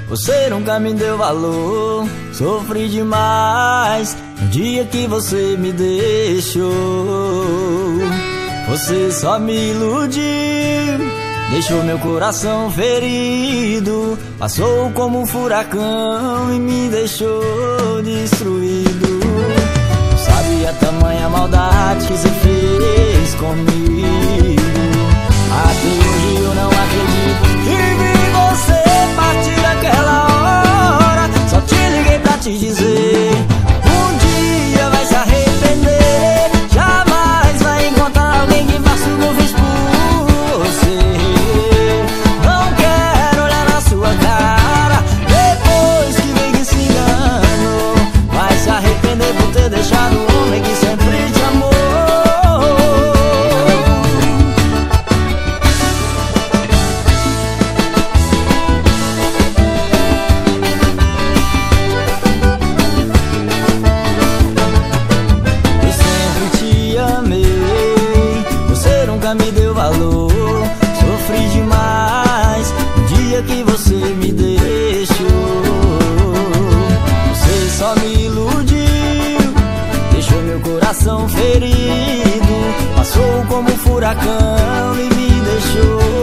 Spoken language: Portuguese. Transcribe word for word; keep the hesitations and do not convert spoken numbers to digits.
Você nunca me deu valor, sofri demais no dia que você me deixou. Você só me iludiu, deixou meu coração ferido, passou como um furacão e me deixou destruído. Não sabia a tamanha maldade que você fez comigo. Até hoje eu não acredito que vi você partir aquela hora. Só te liguei pra te dizer, um dia vai se arrepender. Jamais vai encontrar alguém que faça o que eu fiz por você. Não quero olhar na sua cara depois que vem que se enganou. Vai se arrepender por ter deixado o homem que sempre te amou. Me deu valor, sofri demais no dia que você me deixou. Você só me iludiu, deixou meu coração ferido, passou como um furacão e me deixou